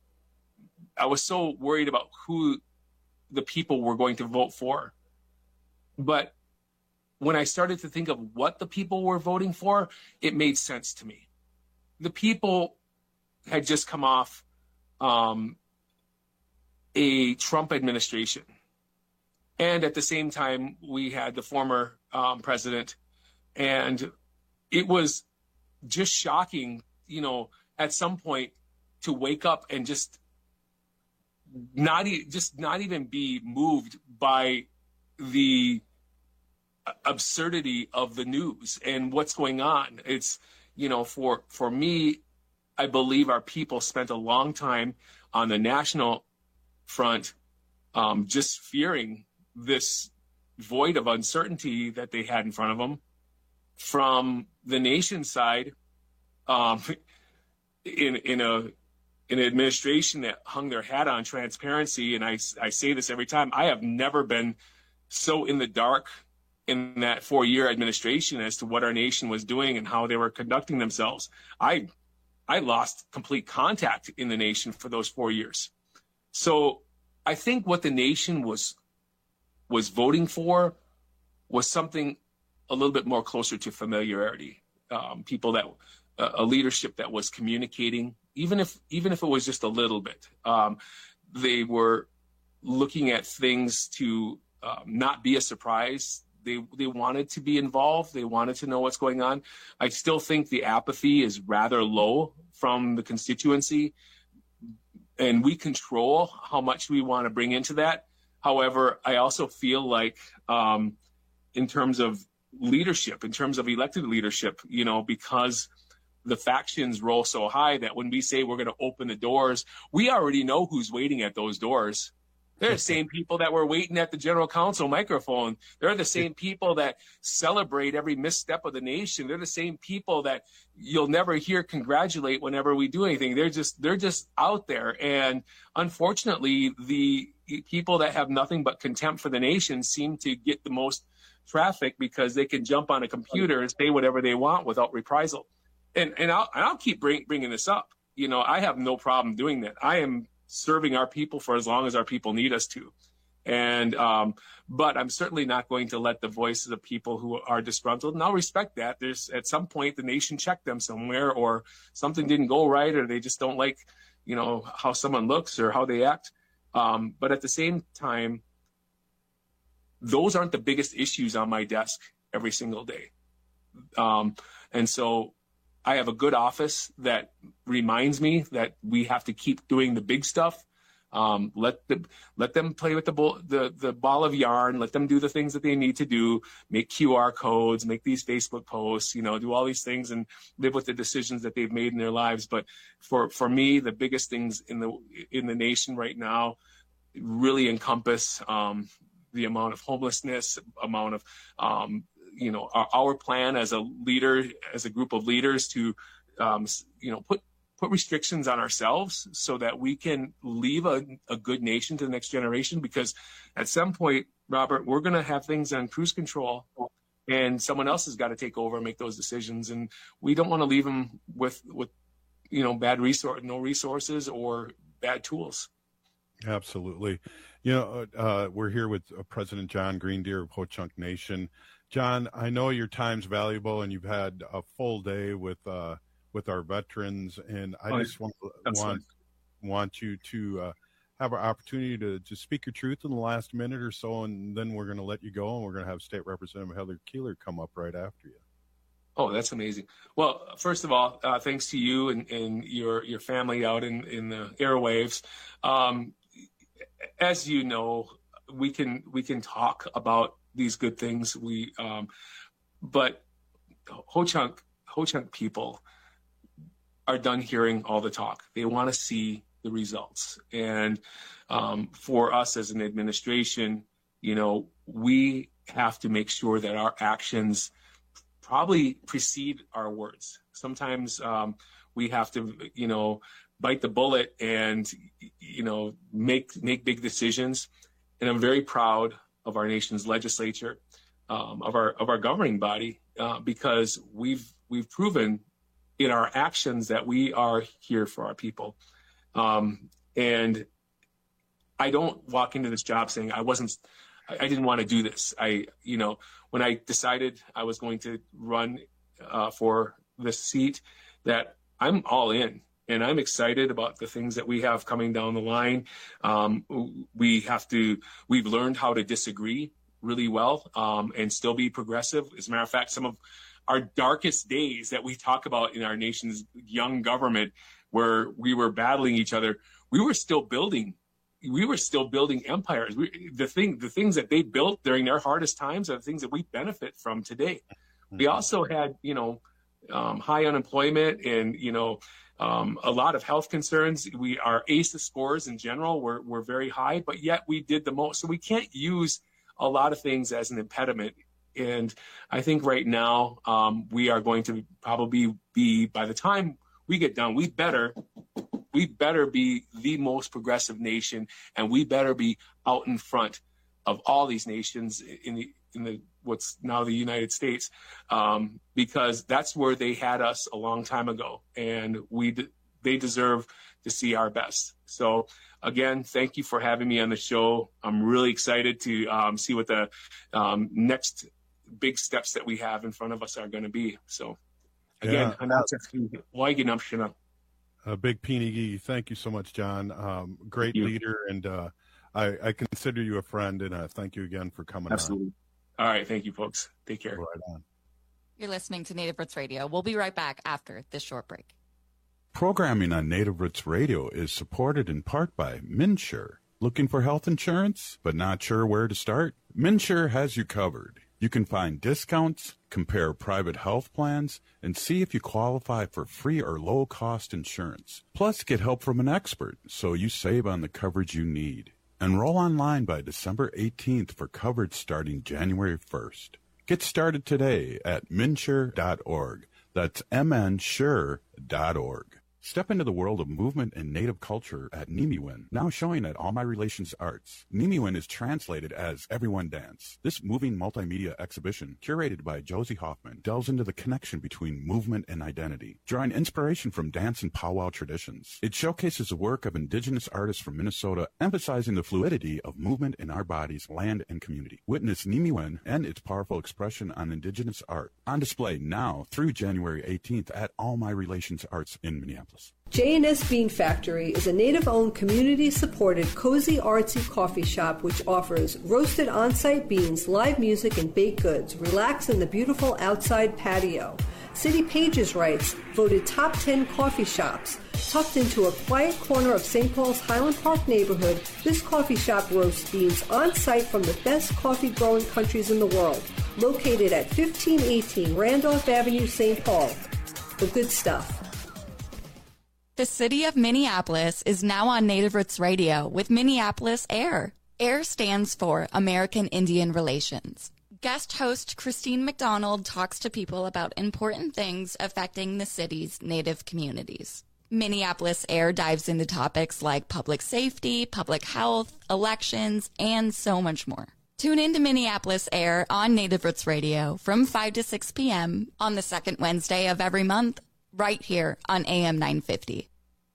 I was so worried about who the people were going to vote for. But when I started to think of what the people were voting for, it made sense to me. The people had just come off um, a Trump administration. And at the same time, we had the former um, president. And it was just shocking, you know, at some point to wake up and just not, e- just not even be moved by the absurdity of the news and what's going on. It's, you know, for, for me, I believe our people spent a long time on the national front um, just fearing this void of uncertainty that they had in front of them. From the nation side, um, in in a in an administration that hung their hat on transparency, and I, I say this every time, I have never been so in the dark in that four-year administration as to what our nation was doing and how they were conducting themselves. I I lost complete contact in the nation for those four years. So I think what the nation was was voting for was something a little bit more closer to familiarity. Um, people that uh, a leadership that was communicating, even if even if it was just a little bit. Um, they were looking at things to um, not be a surprise. They they wanted to be involved. They wanted to know what's going on. I still think the apathy is rather low from the constituency, and we control how much we want to bring into that. However, I also feel like um, in terms of leadership, in terms of elected leadership, you know, because the factions roll so high that when we say we're going to open the doors, we already know who's waiting at those doors. They're the same people that were waiting at the general counsel microphone. They're the same people that celebrate every misstep of the nation. They're the same people that you'll never hear congratulate whenever we do anything. They're just they're just out there. And unfortunately, the people that have nothing but contempt for the nation seem to get the most traffic because they can jump on a computer and say whatever they want without reprisal. And and I'll, and I'll keep bring, bringing this up. You know, I have no problem doing that. I am serving our people for as long as our people need us to. And, um, but I'm certainly not going to let the voices of people who are disgruntled, and I'll respect that. There's at some point the nation checked them somewhere, or something didn't go right, or they just don't like, you know, how someone looks or how they act. Um, but at the same time, those aren't the biggest issues on my desk every single day. Um, and so I have a good office that reminds me that we have to keep doing the big stuff. Um, let the, let them play with the, ball, the the ball of yarn. Let them do the things that they need to do. Make Q R codes. Make these Facebook posts. You know, do all these things and live with the decisions that they've made in their lives. But for for me, the biggest things in the in the nation right now really encompass um, the amount of homelessness, amount of um, you know, our, our plan as a leader, as a group of leaders to, um, you know, put, put restrictions on ourselves so that we can leave a, a good nation to the next generation. Because at some point, Robert, we're going to have things on cruise control and someone else has got to take over and make those decisions. And we don't want to leave them with, with, you know, bad resource, no resources or bad tools. Absolutely. You know, uh, we're here with uh, President John Greendeer of Ho-Chunk Nation. John, I know your time's valuable and you've had a full day with uh, with our veterans, and I oh, just want want, want you to uh, have an opportunity to, to speak your truth in the last minute or so, and then we're going to let you go, and we're going to have State Representative Heather Keeler come up right after you. Oh, that's amazing. Well, first of all, uh, thanks to you and, and your your family out in, in the airwaves. Um, as you know, we can we can talk about these good things. We, um, but Ho-Chunk Ho-Chunk people are done hearing all the talk. They want to see the results. And um, for us as an administration, you know, we have to make sure that our actions probably precede our words. Sometimes um, we have to, you know, bite the bullet and, you know, make make big decisions. And I'm very proud of our nation's legislature, um, of our of our governing body, uh, because we've we've proven in our actions that we are here for our people. Um, and I don't walk into this job saying I wasn't, I, I didn't want to do this. I, you know, when I decided I was going to run uh, for this seat, that I'm all in. And I'm excited about the things that we have coming down the line. Um, we have to, we've learned how to disagree really well um, and still be progressive. As a matter of fact, some of our darkest days that we talk about in our nation's young government, where we were battling each other, we were still building. We were still building empires. We, the thing, the things that they built during their hardest times are the things that we benefit from today. Mm-hmm. We also had, you know, um, high unemployment and, you know, Um, a lot of health concerns. We our A C E scores in general were, were very high, but yet we did the most. So we can't use a lot of things as an impediment. And I think right now um, we are going to probably be, by the time we get done, we better we better be the most progressive nation, and we better be out in front of all these nations in the in the what's now the United States, um, because that's where they had us a long time ago, and we de- they deserve to see our best. So again, thank you for having me on the show. I'm really excited to um, see what the um, next big steps that we have in front of us are going to be. So again, yeah. A big Pinigi. Thank you so much, John. Um, great leader, and uh, I, I consider you a friend, and uh, thank you again for coming Absolutely. on. All right. Thank you, folks. Take care. Right on. You're listening to Native Roots Radio. We'll be right back after this short break. Programming on Native Roots Radio is supported in part by MNsure. Looking for health insurance, but not sure where to start? MNsure has you covered. You can find discounts, compare private health plans, and see if you qualify for free or low-cost insurance. Plus, get help from an expert so you save on the coverage you need. Enroll online by December eighteenth for coverage starting January first. Get started today at mnsure dot org. That's m n sure dot org. Step into the world of movement and native culture at Nimiwin, now showing at All My Relations Arts. Nimiwin is translated as Everyone Dance. This moving multimedia exhibition, curated by Josie Hoffman, delves into the connection between movement and identity, drawing inspiration from dance and powwow traditions. It showcases the work of indigenous artists from Minnesota, emphasizing the fluidity of movement in our bodies, land, and community. Witness Nimiwin and its powerful expression on indigenous art. On display now through January eighteenth at All My Relations Arts in Minneapolis. J and S Bean Factory is a Native-owned, community-supported, cozy, artsy coffee shop which offers roasted on-site beans, live music, and baked goods. Relax in the beautiful outside patio. City Pages writes, voted top ten coffee shops. Tucked into a quiet corner of Saint Paul's Highland Park neighborhood, this coffee shop roasts beans on-site from the best coffee-growing countries in the world. Located at fifteen eighteen Randolph Avenue, Saint Paul. The good stuff. The city of Minneapolis is now on Native Roots Radio with Minneapolis AIR. AIR stands for American Indian Relations. Guest host Christine McDonald talks to people about important things affecting the city's Native communities. Minneapolis AIR dives into topics like public safety, public health, elections, and so much more. Tune in to Minneapolis AIR on Native Roots Radio from five to six p.m. on the second Wednesday of every month, right here on A M nine fifty.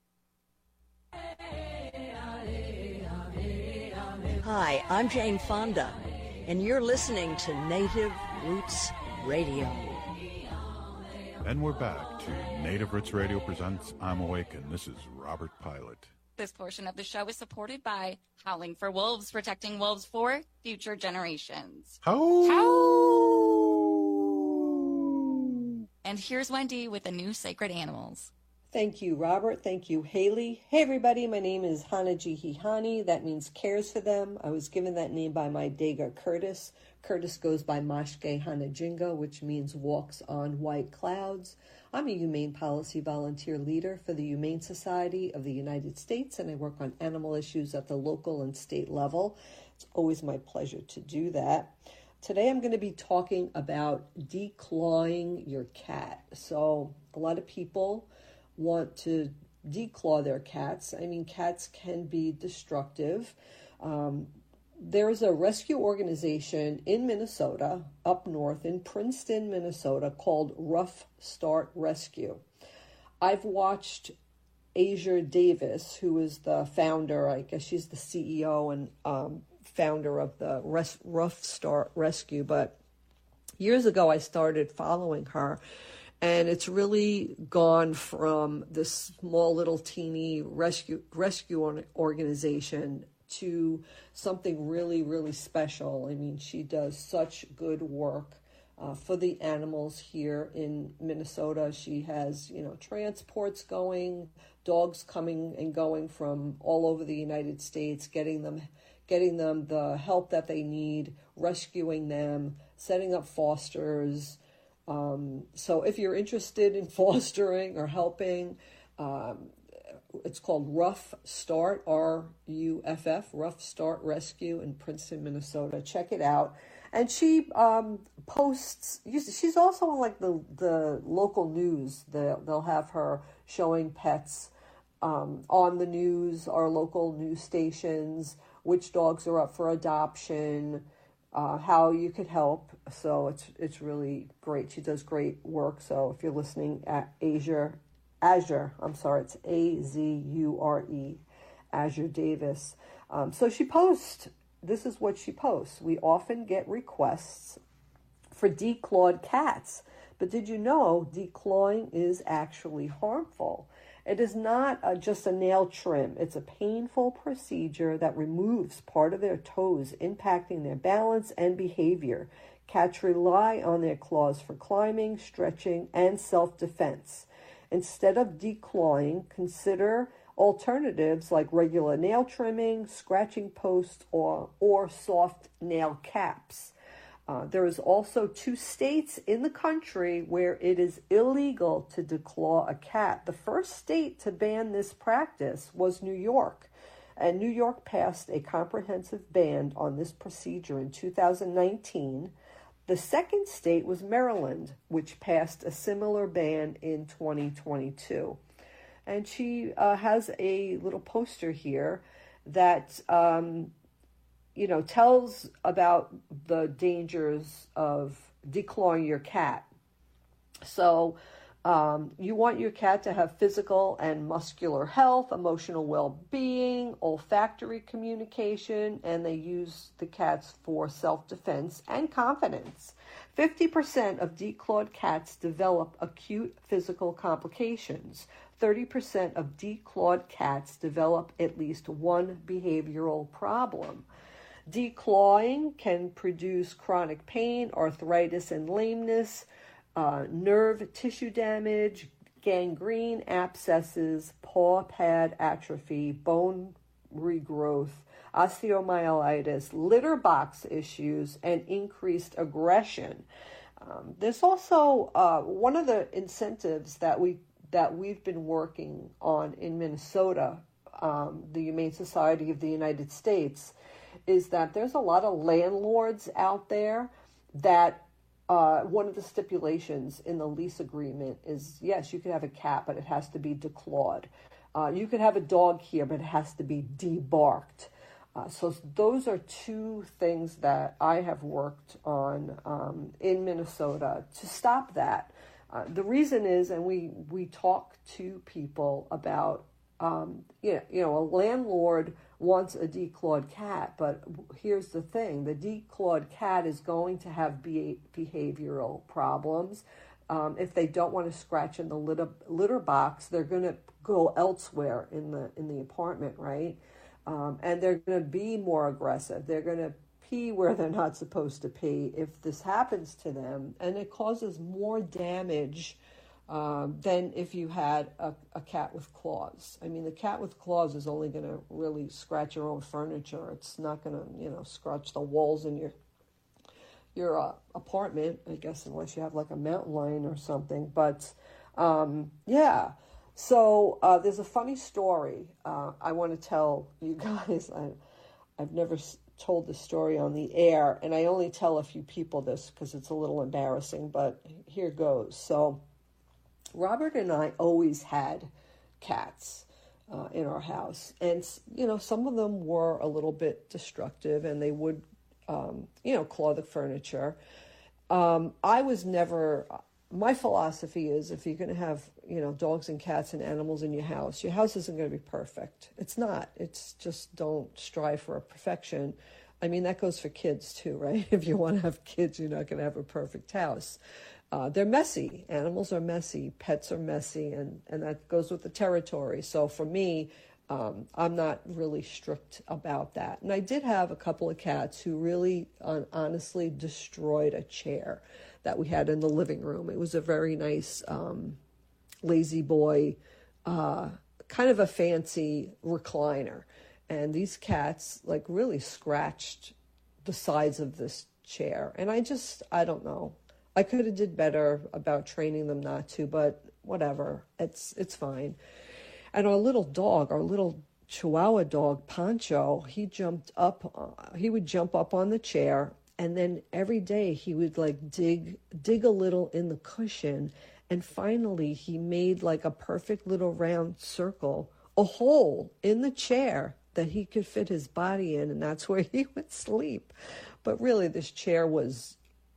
Hi, I'm Jane Fonda, and you're listening to Native Roots Radio. And we're back to Native Roots Radio presents I'm Awakened. This is Robert Pilot. This portion of the show is supported by Howling for Wolves, protecting wolves for future generations. How? How? And here's Wendy with the new Sacred Animals. Thank you, Robert. Thank you, Haley. Hey, everybody. My name is Hanajihihani. That means cares for them. I was given that name by my Dega Curtis. Curtis goes by Mashke Hanajinga, which means walks on white clouds. I'm a humane policy volunteer leader for the Humane Society of the United States, and I work on animal issues at the local and state level. It's always my pleasure to do that. Today I'm going to be talking about declawing your cat. So a lot of people want to declaw their cats. I mean, cats can be destructive. Um, there's a rescue organization in Minnesota, up north in Princeton, Minnesota, called Rough Start Rescue. I've watched Asia Davis, who is the founder, I guess she's the C E O and um, founder of the Res- Rough Start Rescue, but years ago I started following her. And it's really gone from this small little teeny rescue rescue organization to something really, really special. I mean, she does such good work uh, for the animals here in Minnesota. She has, you know, transports going, dogs coming and going from all over the United States, getting them, getting them the help that they need, rescuing them, setting up fosters. Um, so if you're interested in fostering or helping, um, it's called Rough Start, R U F F, Rough Start Rescue in Princeton, Minnesota. Check it out. And she um, posts, she's also on like the, the local news. The, they'll have her showing pets um, on the news, our local news stations, which dogs are up for adoption, Uh, how you could help. So it's it's really great. She does great work. So if you're listening at Azure, Azure, I'm sorry, it's A Z U R E, Azure Davis. Um, so she posts, this is what she posts. We often get requests for declawed cats. But did you know declawing is actually harmful? It is not uh, just a nail trim. It's a painful procedure that removes part of their toes, impacting their balance and behavior. Cats rely on their claws for climbing, stretching, and self-defense. Instead of declawing, consider alternatives like regular nail trimming, scratching posts, or, or soft nail caps. Uh, there is also two states in the country where it is illegal to declaw a cat. The first state to ban this practice was New York, and New York passed a comprehensive ban on this procedure in two thousand nineteen. The second state was Maryland, which passed a similar ban in twenty twenty-two. And she uh, has a little poster here that um, you know, tells about the dangers of declawing your cat. So um, you want your cat to have physical and muscular health, emotional well-being, olfactory communication, and they use the cats for self-defense and confidence. fifty percent of declawed cats develop acute physical complications. thirty percent of declawed cats develop at least one behavioral problem. Declawing can produce chronic pain, arthritis and lameness, uh, nerve tissue damage, gangrene, abscesses, paw pad atrophy, bone regrowth, osteomyelitis, litter box issues, and increased aggression. Um, there's also uh, one of the incentives that we that we've been working on in Minnesota, um, the Humane Society of the United States, is that there's a lot of landlords out there that uh, one of the stipulations in the lease agreement is, yes, you could have a cat, but it has to be declawed. Uh, you could have a dog here, but it has to be debarked. Uh, so those are two things that I have worked on um, in Minnesota to stop that. Uh, the reason is, and we, we talk to people about, um, you know, you know, a landlord wants a declawed cat, but here's the thing, the declawed cat is going to have be- behavioral problems. Um, if they don't want to scratch in the litter, litter box, they're going to go elsewhere in the in the apartment, right? Um, and they're going to be more aggressive. They're going to pee where they're not supposed to pee if this happens to them, and it causes more damage um, than if you had a, a cat with claws. I mean, the cat with claws is only going to really scratch your own furniture. It's not going to, you know, scratch the walls in your your uh, apartment, I guess, unless you have like a mountain lion or something. But um, yeah. So uh, there's a funny story uh, I want to tell you guys. I, I've never s- told this story on the air, and I only tell a few people this because it's a little embarrassing, but here goes. So Robert and I always had cats uh, in our house, and, you know, some of them were a little bit destructive, and they would, um, you know, claw the furniture. Um, I was never... My philosophy is if you're going to have, you know, dogs and cats and animals in your house, your house isn't going to be perfect. It's not. It's just don't strive for a perfection. I mean, that goes for kids too, right? If you want to have kids, you're not going to have a perfect house. Uh, they're messy. Animals are messy. Pets are messy. And, and that goes with the territory. So for me, um, I'm not really strict about that. And I did have a couple of cats who really uh, honestly destroyed a chair that we had in the living room. It was a very nice um, lazy boy, uh, kind of a fancy recliner. And these cats like really scratched the sides of this chair. And I just, I don't know. I could have did better about training them not to, but whatever. It's, it's fine. And our little dog, our little Chihuahua dog, Pancho, he jumped up, uh, he would jump up on the chair, and then every day he would like dig, dig a little in the cushion. And finally he made like a perfect little round circle, a hole in the chair that he could fit his body in. And that's where he would sleep. But really this chair was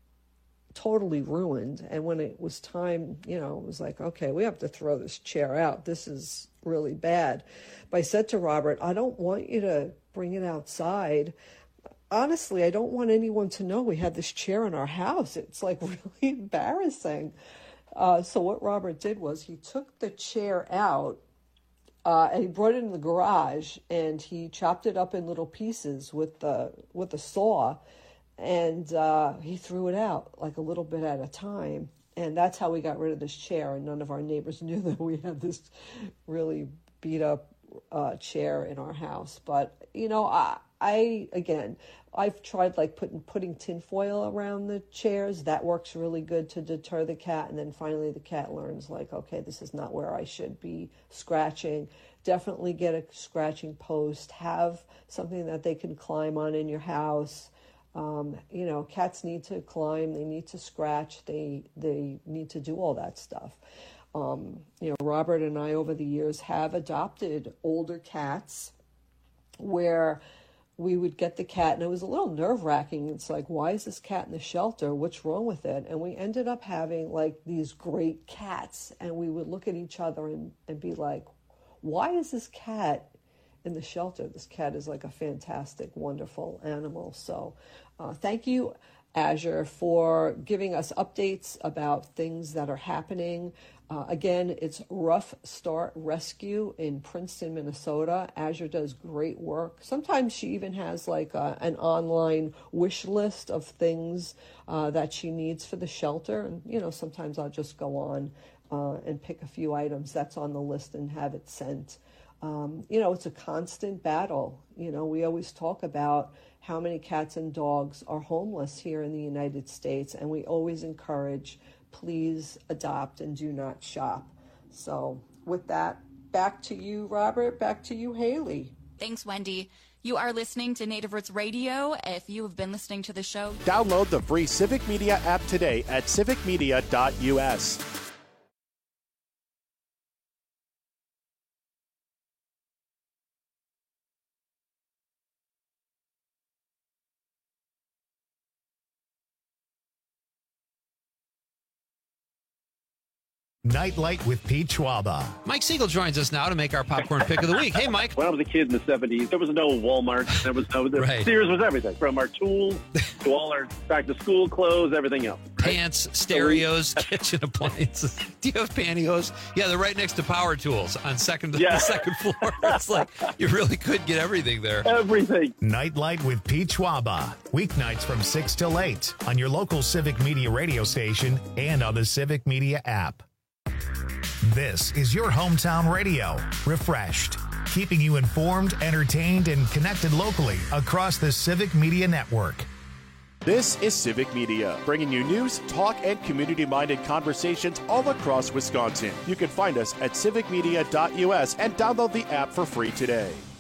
totally ruined. And when it was time, you know, it was like, okay, we have to throw this chair out. This is really bad. But I said to Robert, I don't want you to bring it outside. Honestly, I don't want anyone to know we had this chair in our house. It's like really embarrassing. Uh, so what Robert did was he took the chair out uh, and he brought it in the garage and he chopped it up in little pieces with the with a saw, and uh, he threw it out like a little bit at a time. And that's how we got rid of this chair. And none of our neighbors knew that we had this really beat up uh, chair in our house. But you know, I. I, again, I've tried like putting, putting tinfoil around the chairs. That works really good to deter the cat. And then finally the cat learns like, okay, this is not where I should be scratching. Definitely get a scratching post. Have something that they can climb on in your house. Um, you know, cats need to climb. They need to scratch. They, they need to do all that stuff. Um, you know, Robert and I over the years have adopted older cats where we would get the cat, and it was a little nerve-wracking. It's like, why is this cat in the shelter? What's wrong with it? And we ended up having, like, these great cats, and we would look at each other and, and be like, why is this cat in the shelter? This cat is, like, a fantastic, wonderful animal. So uh, thank you, Azure, for giving us updates about things that are happening. Uh, again, it's Rough Start Rescue in Princeton, Minnesota. Azure does great work. Sometimes she even has like a, an online wish list of things uh, that she needs for the shelter. And, you know, sometimes I'll just go on uh, and pick a few items that's on the list and have it sent. Um, you know, it's a constant battle. You know, we always talk about how many cats and dogs are homeless here in the United States, and we always encourage, please adopt and do not shop. So with that, back to you, Robert. Back to you, Haley. Thanks, Wendy. You are listening to Native Roots Radio. If you have been listening to the show, download the free Civic Media app today at civic media dot u s. Nightlight with Pete Schwaba. Mike Siegel joins us now to make our popcorn pick of the week. Hey, Mike. When I was a kid in the seventies, there was no Walmart. There was no, the Right. Sears was everything, from our tools to all our back-to-school clothes, everything else. Pants, stereos, kitchen appliances. Do you have pantyhose? Yeah, they're right next to power tools on second Yeah. the second floor. It's like you really could get everything there. Everything. Nightlight with Pete Schwaba. Weeknights from six till eight on your local Civic Media radio station and on the Civic Media app. This is your hometown radio, refreshed, keeping you informed, entertained, and connected locally across the Civic Media Network. This is Civic Media, bringing you news, talk, and community-minded conversations all across Wisconsin. You can find us at civic media dot U S and download the app for free today.